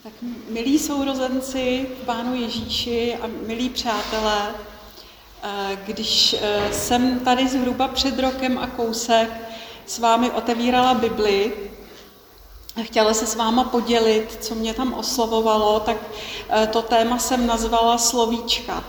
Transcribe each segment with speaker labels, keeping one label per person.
Speaker 1: Tak milí sourozenci v Pánu Ježíši a milí přátelé, když jsem tady zhruba před rokem a kousek s vámi otevírala Bibli a chtěla se s váma podělit, co mě tam oslovovalo, tak to téma jsem nazvala slovíčka,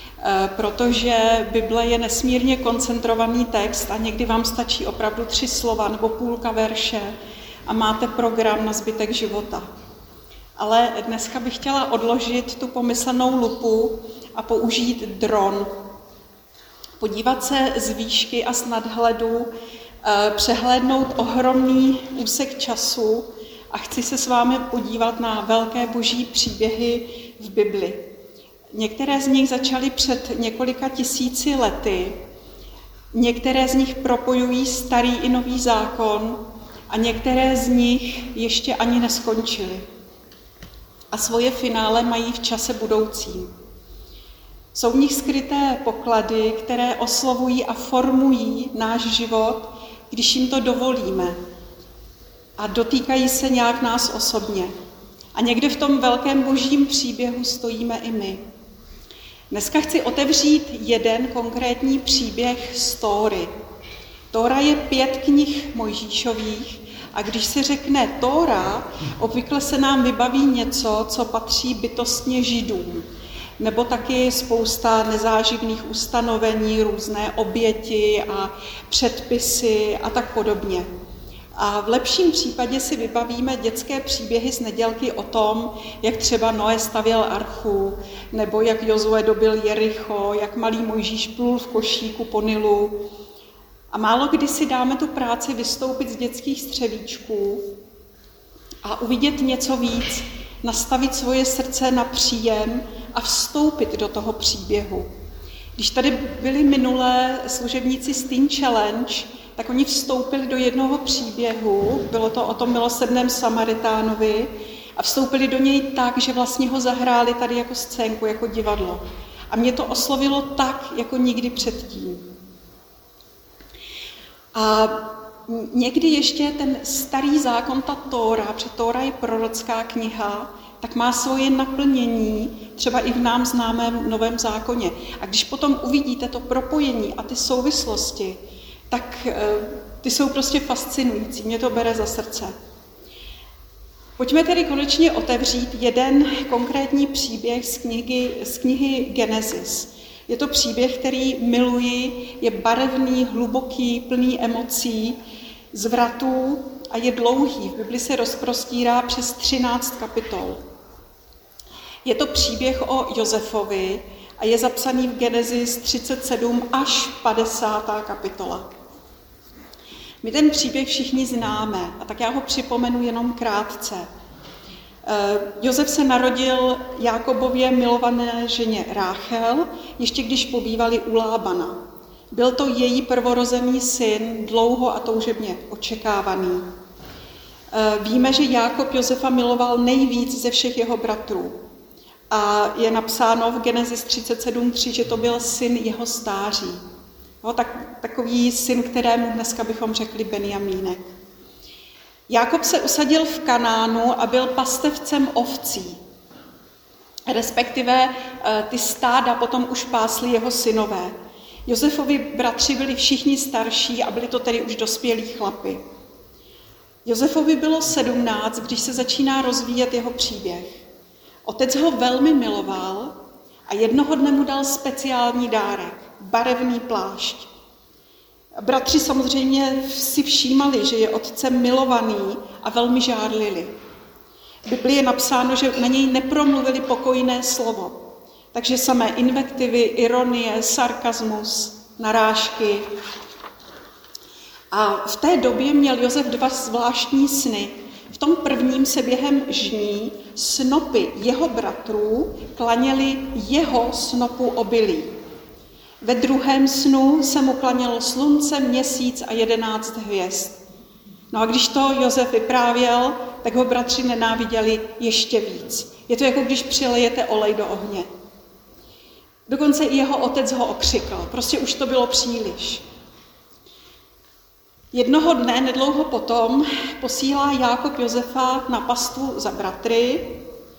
Speaker 1: protože Bible je nesmírně koncentrovaný text a někdy vám stačí opravdu 3 slova nebo půlka verše a máte program na zbytek života. Ale dneska bych chtěla odložit tu pomyslnou lupu a použít dron. Podívat se z výšky a z nadhledu, přehlédnout ohromný úsek času a chci se s vámi podívat na velké boží příběhy v Bibli. Některé z nich začaly před několika tisíci lety, některé z nich propojují starý i nový zákon a některé z nich ještě ani neskončily. A svoje finále mají v čase budoucím. Jsou v nich skryté poklady, které oslovují a formují náš život, když jim to dovolíme. A dotýkají se nějak nás osobně. A někde v tom velkém božím příběhu stojíme i my. Dneska chci otevřít jeden konkrétní příběh z Tóry. Tóra je 5 knih Mojžíšových, a když se řekne Tóra, obvykle se nám vybaví něco, co patří bytostně Židům. Nebo taky spousta nezáživných ustanovení, různé oběti a předpisy a tak podobně. A v lepším případě si vybavíme dětské příběhy z nedělky o tom, jak třeba Noé stavěl archu, nebo jak Jozue dobil Jericho, jak malý Mojžíš plul v košíku po Nilu. A málo kdy si dáme tu práci vystoupit z dětských střevíčků a uvidět něco víc, nastavit svoje srdce na příjem a vstoupit do toho příběhu. Když tady byli minulé služebníci z Teen Challenge, tak oni vstoupili do jednoho příběhu, bylo to o tom milosrdném Samaritánovi, a vstoupili do něj tak, že vlastně ho zahráli tady jako scénku, jako divadlo. A mě to oslovilo tak, jako nikdy předtím. A někdy ještě ten starý zákon, ta Tóra, protože Tóra je prorocká kniha, tak má svoje naplnění třeba i v nám známém Novém zákoně. A když potom uvidíte to propojení a ty souvislosti, tak ty jsou prostě fascinující, mě to bere za srdce. Pojďme tedy konečně otevřít jeden konkrétní příběh z knihy Genesis. Je to příběh, který miluji, je barevný, hluboký, plný emocí, zvratů a je dlouhý. V Bibli se rozprostírá přes 13 kapitol. Je to příběh o Josefovi a je zapsaný v Genesis 37 až 50. kapitola. My ten příběh všichni známe, a tak já ho připomenu jenom krátce. Josef se narodil Jákobově milované ženě Ráchel, ještě když pobývali u Lábana. Byl to její prvorozený syn, dlouho a toužebně očekávaný. Víme, že Jákob Josefa miloval nejvíc ze všech jeho bratrů. A je napsáno v Genesis 37:3, že to byl syn jeho stáří. No, takový syn, kterému dneska bychom řekli Benjamínek. Jákob se usadil v Kanánu a byl pastevcem ovcí. Respektive ty stáda potom už pásli jeho synové. Josefovi bratři byli všichni starší a byli to tedy už dospělí chlapi. Josefovi bylo 17, když se začíná rozvíjet jeho příběh. Otec ho velmi miloval a jednoho dne mu dal speciální dárek, barevný plášť. Bratři samozřejmě si všímali, že je otcem milovaný a velmi žárlili. V Biblii je napsáno, že na něj nepromluvili pokojné slovo. Takže samé invektivy, ironie, sarkazmus, narážky. A v té době měl Josef 2 zvláštní sny. V tom prvním se během žní snopy jeho bratrů klaněly jeho snopu obilí. Ve druhém snu se mu klanělo slunce, měsíc a 11 hvězd. No a když to Josef vyprávěl, tak ho bratři nenáviděli ještě víc. Je to jako když přilejete olej do ohně. Dokonce i jeho otec ho okřikl, prostě už to bylo příliš. Jednoho dne, nedlouho potom, posílá Jákob Josefa na pastvu za bratry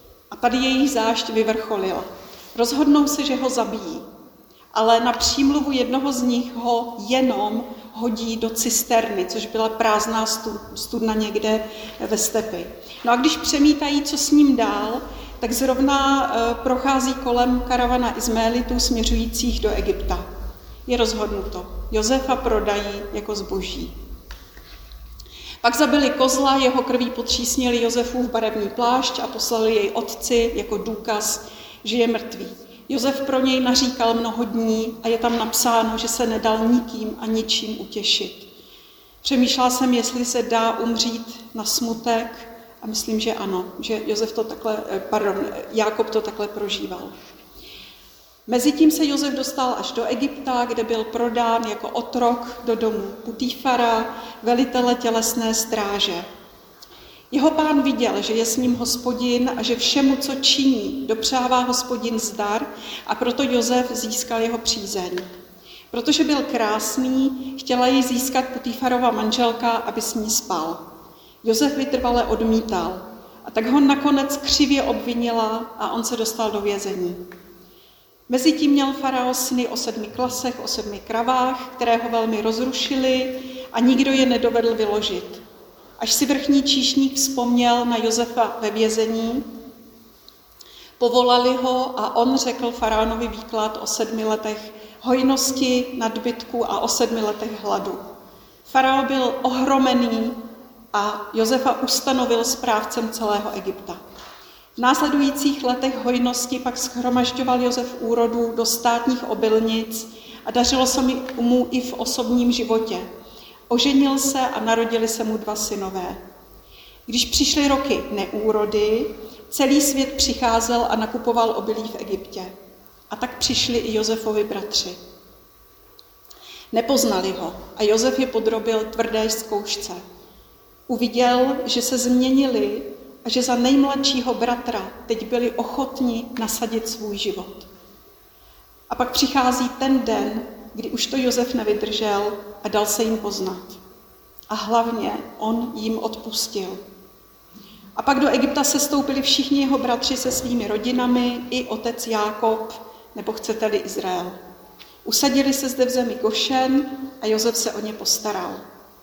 Speaker 1: tady jejich zášť vyvrcholila. Rozhodnou se, že ho zabijí, ale na přímluvu jednoho z nich ho jenom hodí do cisterny, což byla prázdná studna někde ve stepi. No a když přemítají, co s ním dál, tak zrovna prochází kolem karavana Izmaelitů směřujících do Egypta. Je rozhodnuto. Josefa prodají jako zboží. Pak zabili kozla, jeho krví potřísnili Josefův barevný plášť a poslali jej otci jako důkaz, že je mrtvý. Josef pro něj naříkal mnoho dní a je tam napsáno, že se nedal nikým a ničím utěšit. Přemýšlela jsem, jestli se dá umřít na smutek a myslím, že ano, že Jákob to takhle prožíval. Mezitím se Josef dostal až do Egypta, kde byl prodán jako otrok do domu Putífara, velitele tělesné stráže. Jeho pán viděl, že je s ním Hospodin a že všemu, co činí, dopřává Hospodin zdar a proto Josef získal jeho přízeň. Protože byl krásný, chtěla jej získat Putífarova manželka, aby s ní spal. Josef vytrvale odmítal a tak ho nakonec křivě obvinila a on se dostal do vězení. Mezitím měl farao sny o 7 klasech, o 7 kravách, které ho velmi rozrušily a nikdo je nedovedl vyložit. Až si vrchní číšník vzpomněl na Josefa ve vězení, povolali ho a on řekl faraonovi výklad o 7 letech hojnosti, nadbytku a o 7 letech hladu. Farao byl ohromený a Josefa ustanovil správcem celého Egypta. V následujících letech hojnosti pak shromažďoval Josef úrodu do státních obilnic a dařilo se mu i v osobním životě. Oženil se a narodili se mu 2 synové. Když přišly roky neúrody, celý svět přicházel a nakupoval obilí v Egyptě. A tak přišli i Josefovi bratři. Nepoznali ho a Josef je podrobil tvrdé zkoušce. Uviděl, že se změnili a že za nejmladšího bratra teď byli ochotni nasadit svůj život. A pak přichází ten den, kdy už to Josef nevydržel a dal se jim poznat. A hlavně on jim odpustil. A pak do Egypta sestoupili všichni jeho bratři se svými rodinami, i otec Jákob, nebo chcete-li Izrael. Usadili se zde v zemi Gošen a Josef se o ně postaral.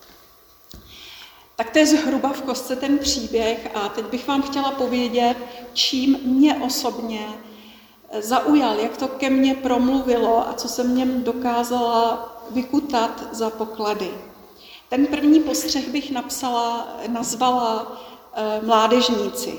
Speaker 1: Tak to je zhruba v kostce ten příběh a teď bych vám chtěla povědět, čím mě osobně zaujal, jak to ke mně promluvilo a co jsem v něm dokázala vykutat za poklady. Ten první postřeh bych nazvala mládežníci.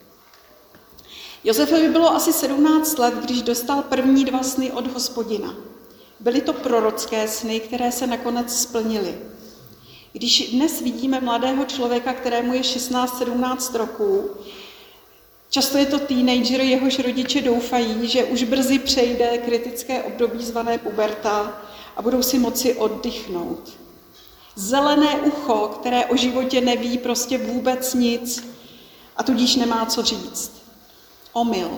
Speaker 1: Josefovi bylo asi 17 let, když dostal první 2 sny od Hospodina. Byly to prorocké sny, které se nakonec splnily. Když dnes vidíme mladého člověka, kterému je 16-17 roků, často je to teenager, jehož rodiče doufají, že už brzy přejde kritické období zvané puberta a budou si moci oddychnout. Zelené ucho, které o životě neví prostě vůbec nic a tudíž nemá co říct. Omyl.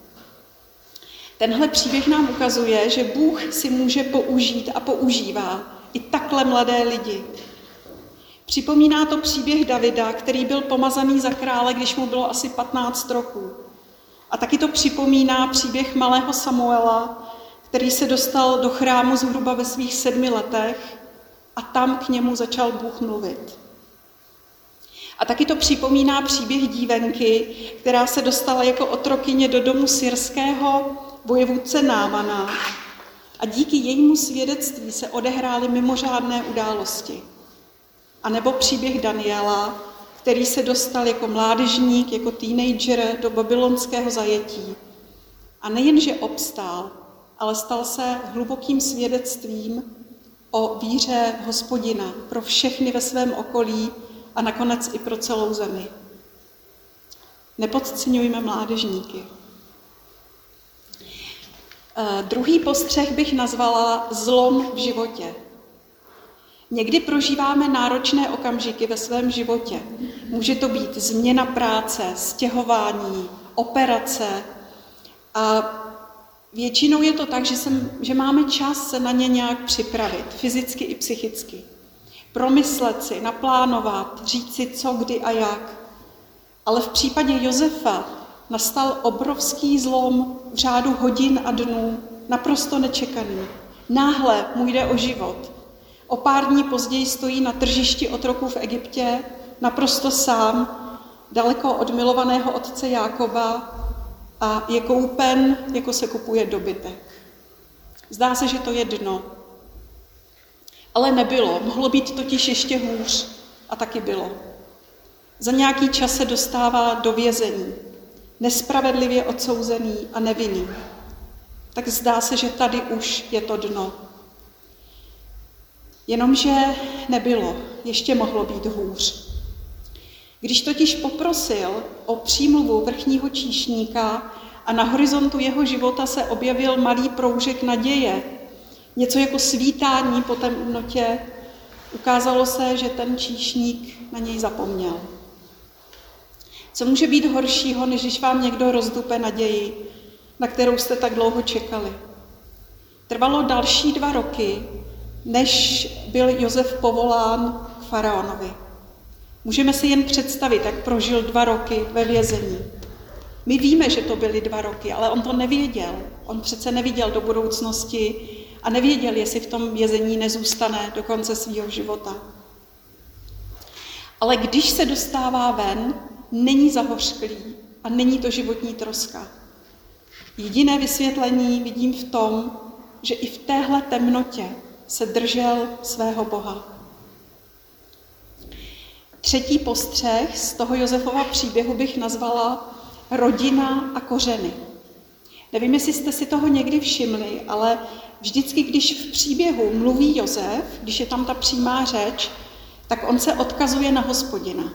Speaker 1: Tenhle příběh nám ukazuje, že Bůh si může použít a používá i takhle mladé lidi. Připomíná to příběh Davida, který byl pomazaný za krále, když mu bylo asi 15 roků. A taky to připomíná příběh malého Samuela, který se dostal do chrámu zhruba ve svých 7 letech a tam k němu začal Bůh mluvit. A taky to připomíná příběh dívenky, která se dostala jako otrokyně do domu syrského vojevůdce Námana a díky jejímu svědectví se odehrály mimořádné události. A nebo příběh Daniela, který se dostal jako mládežník, jako teenager do babylonského zajetí. A nejenže obstál, ale stal se hlubokým svědectvím o víře Hospodina pro všechny ve svém okolí a nakonec i pro celou zemi. Nepodceňujme mládežníky. Druhý postřeh bych nazvala zlom v životě. Někdy prožíváme náročné okamžiky ve svém životě. Může to být změna práce, stěhování, operace a většinou je to tak, že máme čas se na ně nějak připravit, fyzicky i psychicky. Promyslet si, naplánovat, říct si co, kdy a jak. Ale v případě Josefa nastal obrovský zlom v řádu hodin a dnů, naprosto nečekaný. Náhle mu jde o život. O pár dní později stojí na tržišti otroků v Egyptě, naprosto sám, daleko od milovaného otce Jákoba a je koupen, jako se kupuje dobytek. Zdá se, že to je dno. Ale nebylo, mohlo být totiž ještě hůř a taky bylo. Za nějaký čas se dostává do vězení, nespravedlivě odsouzený a nevinný. Tak zdá se, že tady už je to dno. Jenomže nebylo, ještě mohlo být hůř. Když totiž poprosil o přímluvu vrchního číšníka a na horizontu jeho života se objevil malý proužek naděje, něco jako svítání po temnotě, ukázalo se, že ten číšník na něj zapomněl. Co může být horšího, než když vám někdo rozdupe naději, na kterou jste tak dlouho čekali? Trvalo další 2 roky, než byl Josef povolán k faraonovi. Můžeme si jen představit, jak prožil 2 roky ve vězení. My víme, že to byly 2 roky, ale on to nevěděl. On přece neviděl do budoucnosti a nevěděl, jestli v tom vězení nezůstane do konce svého života. Ale když se dostává ven, není zahořklý a není to životní troska. Jediné vysvětlení vidím v tom, že i v téhle temnotě se držel svého Boha. 3. postřeh z toho Josefova příběhu bych nazvala rodina a kořeny. Nevím, jestli jste si toho někdy všimli, ale vždycky, když v příběhu mluví Josef, když je tam ta přímá řeč, tak on se odkazuje na Hospodina.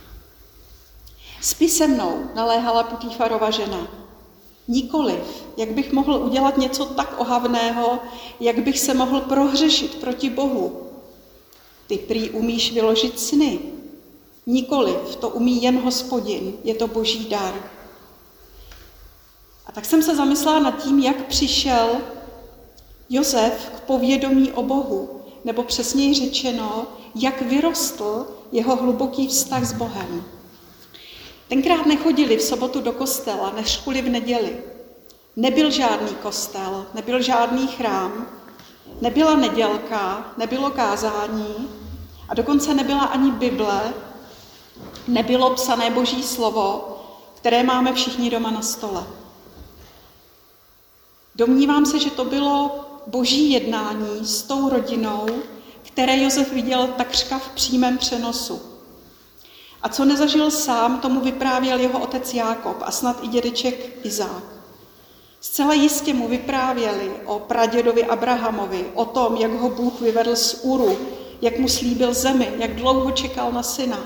Speaker 1: Spí se mnou, naléhala Potifarova žena. Nikoliv, jak bych mohl udělat něco tak ohavného, jak bych se mohl prohřešit proti Bohu. Ty prý umíš vyložit sny. Nikoliv, to umí jen Hospodin, je to boží dar. A tak jsem se zamyslela nad tím, jak přišel Josef k povědomí o Bohu, nebo přesněji řečeno, jak vyrostl jeho hluboký vztah s Bohem. Tenkrát nechodili v sobotu do kostela, neřkuli v neděli. Nebyl žádný kostel, nebyl žádný chrám, nebyla nedělka, nebylo kázání a dokonce nebyla ani Bible, nebylo psané boží slovo, které máme všichni doma na stole. Domnívám se, že to bylo boží jednání s tou rodinou, které Josef viděl takřka v přímém přenosu. A co nezažil sám, tomu vyprávěl jeho otec Jákob a snad i dědeček Izák. Zcela jistě mu vyprávěli o pradědovi Abrahamovi, o tom, jak ho Bůh vyvedl z Uru, jak mu slíbil zemi, jak dlouho čekal na syna.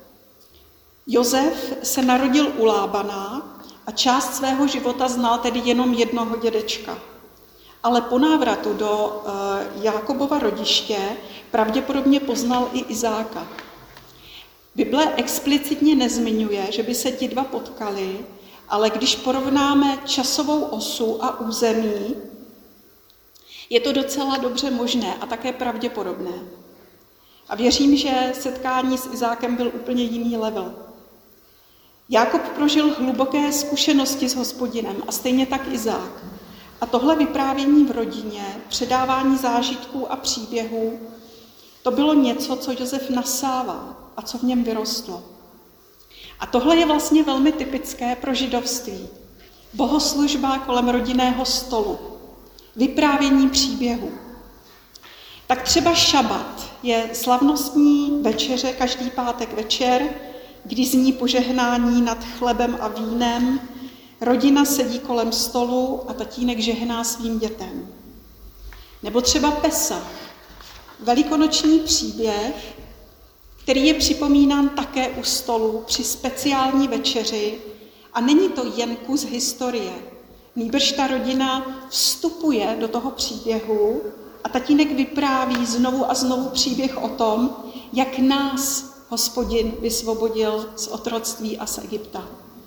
Speaker 1: Josef se narodil u Lábana a část svého života znal tedy jenom jednoho dědečka. Ale po návratu do Jákobova rodiště pravděpodobně poznal i Izáka. Bible explicitně nezmiňuje, že by se ti dva potkali, ale když porovnáme časovou osu a území, je to docela dobře možné a také pravděpodobné. A věřím, že setkání s Izákem byl úplně jiný level. Jákob prožil hluboké zkušenosti s Hospodinem a stejně tak Izák. A tohle vyprávění v rodině, předávání zážitků a příběhů, to bylo něco, co Josef nasával a co v něm vyrostlo. A tohle je vlastně velmi typické pro židovství. Bohoslužba kolem rodinného stolu, vyprávění příběhů. Tak třeba šabat je slavnostní večeře každý pátek večer, kdy zní požehnání nad chlebem a vínem, rodina sedí kolem stolu a tatínek žehná svým dětem. Nebo třeba Pesach, velikonoční příběh, který je připomínán také u stolu při speciální večeři a není to jen kus historie. Nýbrž ta rodina vstupuje do toho příběhu a tatínek vypráví znovu a znovu příběh o tom, jak nás Hospodin vysvobodil z otroctví a z Egypta.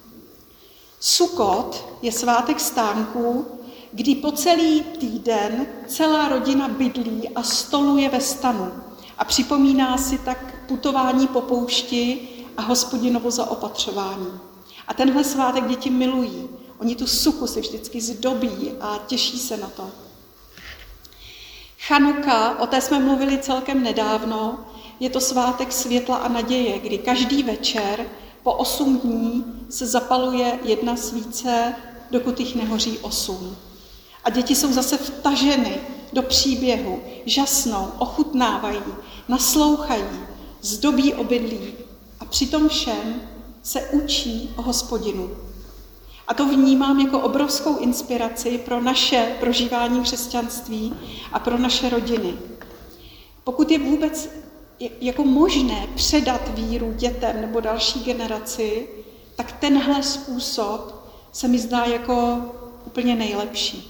Speaker 1: Sukot je svátek stánků, kdy po celý týden celá rodina bydlí a stoluje ve stanu a připomíná si tak putování po poušti a Hospodinovo zaopatřování. A tenhle svátek děti milují. Oni tu suchu si vždycky zdobí a těší se na to. Chanuka, o té jsme mluvili celkem nedávno, je to svátek světla a naděje, kdy každý večer po 8 dní se zapaluje 1 svíce, dokud jich nehoří 8. A děti jsou zase vtaženy do příběhu, žasnou, ochutnávají, naslouchají, zdobí obydlí a přitom všem se učí o Hospodinu. A to vnímám jako obrovskou inspiraci pro naše prožívání křesťanství a pro naše rodiny. Pokud je vůbec jako možné předat víru dětem nebo další generaci, tak tenhle způsob se mi zdá jako úplně nejlepší.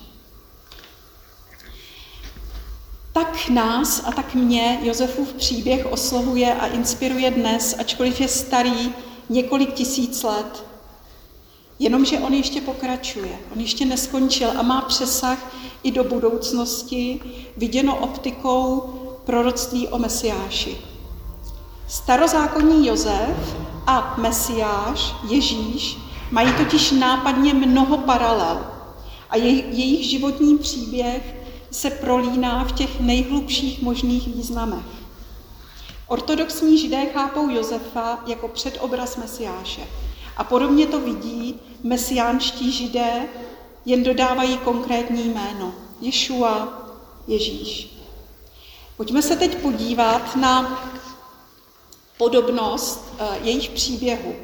Speaker 1: Tak nás a tak mě Josefův příběh oslovuje a inspiruje dnes, ačkoliv je starý několik tisíc let. Jenomže on ještě pokračuje, on ještě neskončil a má přesah i do budoucnosti, viděno optikou proroctví o Mesiáši. Starozákonní Josef a Mesiáš, Ježíš, mají totiž nápadně mnoho paralel a jejich životní příběh se prolíná v těch nejhlubších možných významech. Ortodoxní Židé chápou Josefa jako předobraz Mesiáše a podobně to vidí mesiánští Židé, jen dodávají konkrétní jméno. Ješua, Ježíš. Pojďme se teď podívat na podobnost jejich příběhu.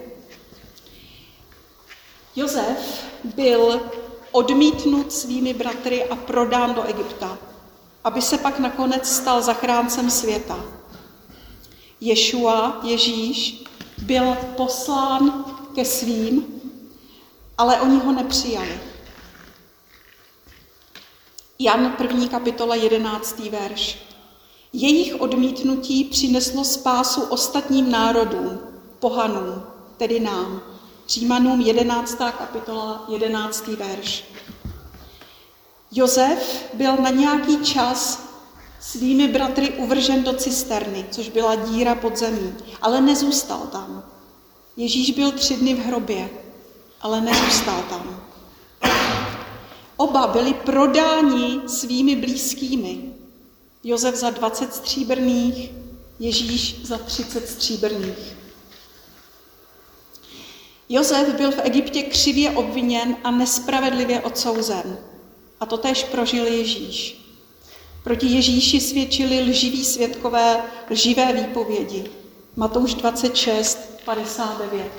Speaker 1: Josef byl odmítnut svými bratry a prodán do Egypta, aby se pak nakonec stal zachráncem světa. Ješua, Ježíš, byl poslán ke svým, ale oni ho nepřijali. Jan 1. kapitola 11. verš. Jejich odmítnutí přineslo spásu ostatním národům, pohanům, tedy nám. Římanům 11. kapitola 11. verš. Josef byl na nějaký čas svými bratry uvržen do cisterny, což byla díra pod zemí, ale nezůstal tam. Ježíš byl 3 dny v hrobě, ale nezůstal tam. Oba byli prodáni svými blízkými. Josef za 20 stříbrných, Ježíš za 30 stříbrných. Josef byl v Egyptě křivě obviněn a nespravedlivě odsouzen. A to též prožil Ježíš. Proti Ježíši svědčili lživí svědkové, lživé výpovědi. Matouš 26, 59.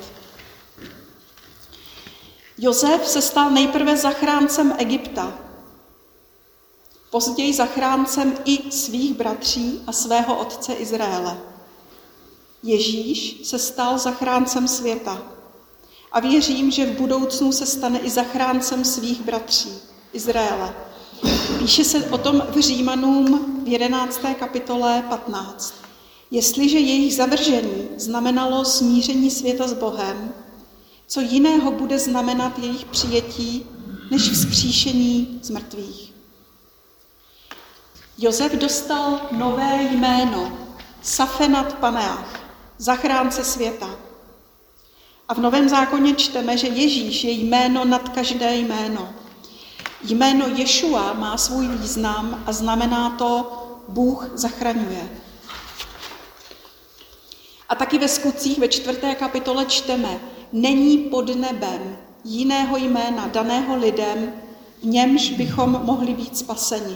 Speaker 1: Josef se stal nejprve zachráncem Egypta, později zachráncem i svých bratří a svého otce Izraele. Ježíš se stal zachráncem světa a věřím, že v budoucnu se stane i zachráncem svých bratří Izraele. Píše se o tom v Římanům v 11. kapitole 15. Jestliže jejich zavržení znamenalo smíření světa s Bohem, co jiného bude znamenat jejich přijetí, než vzkříšení z mrtvých. Josef dostal nové jméno, Safenat Paneach, zachránce světa. A v Novém zákoně čteme, že Ježíš je jméno nad každé jméno. Jméno Ješua má svůj význam a znamená to Bůh zachraňuje. A taky ve Skutcích ve 4. kapitole čteme, není pod nebem jiného jména daného lidem, v němž bychom mohli být spaseni.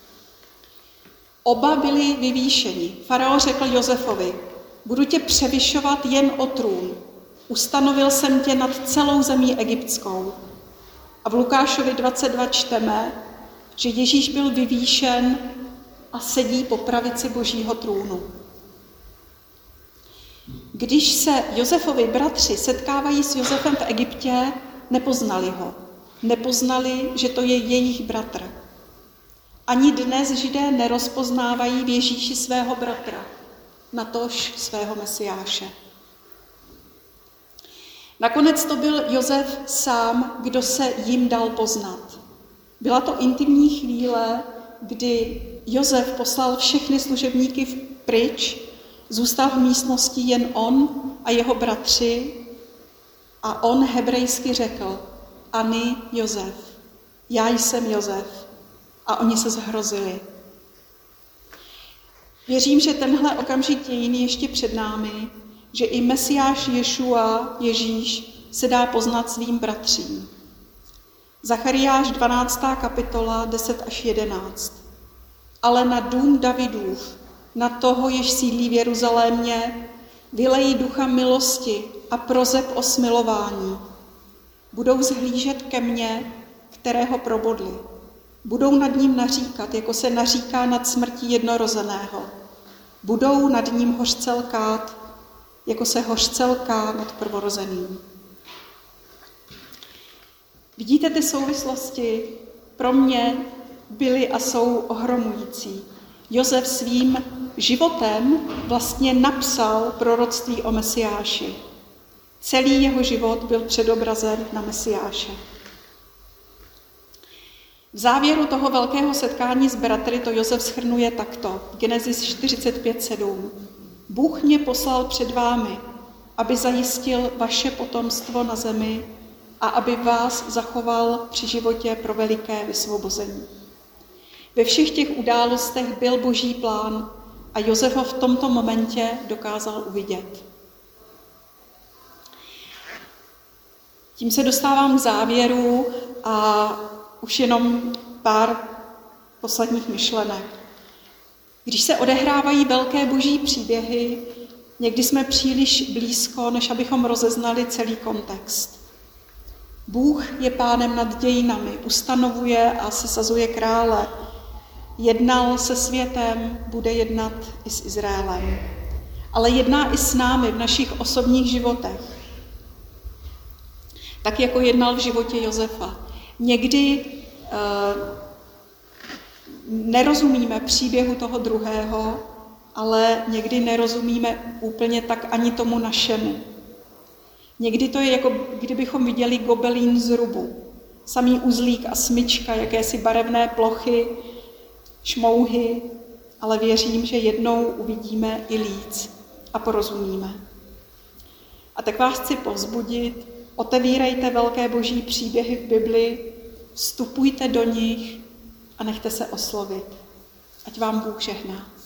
Speaker 1: Oba byli vyvýšeni. Farao řekl Josefovi, budu tě převyšovat jen o trůn. Ustanovil jsem tě nad celou zemí egyptskou. A v Lukášovi 22 čteme, že Ježíš byl vyvýšen a sedí po pravici Božího trůnu. Když se Josefovi bratři setkávají s Josefem v Egyptě, nepoznali ho. Nepoznali, že to je jejich bratr. Ani dnes Židé nerozpoznávají v Ježíši svého bratra, natož svého Mesiáše. Nakonec to byl Josef sám, kdo se jim dal poznat. Byla to intimní chvíle, kdy Josef poslal všechny služebníky pryč, zůstal v místnosti jen on a jeho bratři a on hebrejsky řekl: Ani Josef, já jsem Josef. A oni se zhrozili. Věřím, že tenhle okamžik dějiny ještě před námi, že i Mesiáš Ješua, Ježíš, se dá poznat svým bratřím. Zachariáš 12. kapitola 10 až 11. Ale na dům Davidův, na toho, jež sídlí v Jeruzalémě, vylejí ducha milosti a prozeb o smilování. Budou zhlížet ke mně, kterého probodli. Budou nad ním naříkat, jako se naříká nad smrtí jednorozeného. Budou nad ním hořce lkát, jako se hořce lká nad prvorozeným. Vidíte ty souvislosti? Pro mě byly a jsou ohromující. Josef svým životem vlastně napsal proroctví o Mesiáši. Celý jeho život byl předobrazem na Mesiáše. V závěru toho velkého setkání s bratry to Josef shrnuje takto. Genesis 45:7. Bůh mě poslal před vámi, aby zajistil vaše potomstvo na zemi a aby vás zachoval při životě pro veliké vysvobození. Ve všech těch událostech byl Boží plán a Josef ho v tomto momentě dokázal uvidět. Tím se dostávám k závěru a už jenom pár posledních myšlenek. Když se odehrávají velké boží příběhy, někdy jsme příliš blízko, než abychom rozeznali celý kontext. Bůh je pánem nad dějinami, ustanovuje a sesazuje krále. Jednal se světem, bude jednat i s Izraelem. Ale jedná i s námi v našich osobních životech. Tak jako jednal v životě Josefa. Někdy nerozumíme příběhu toho druhého, ale někdy nerozumíme úplně tak ani tomu našemu. Někdy to je, jako kdybychom viděli gobelín z rubu. Samý uzlík a smyčka, jakési barevné plochy, šmouhy, ale věřím, že jednou uvidíme i líc a porozumíme. A tak vás chci povzbudit, otevírejte velké boží příběhy v Bibli, vstupujte do nich a nechte se oslovit. Ať vám Bůh žehná.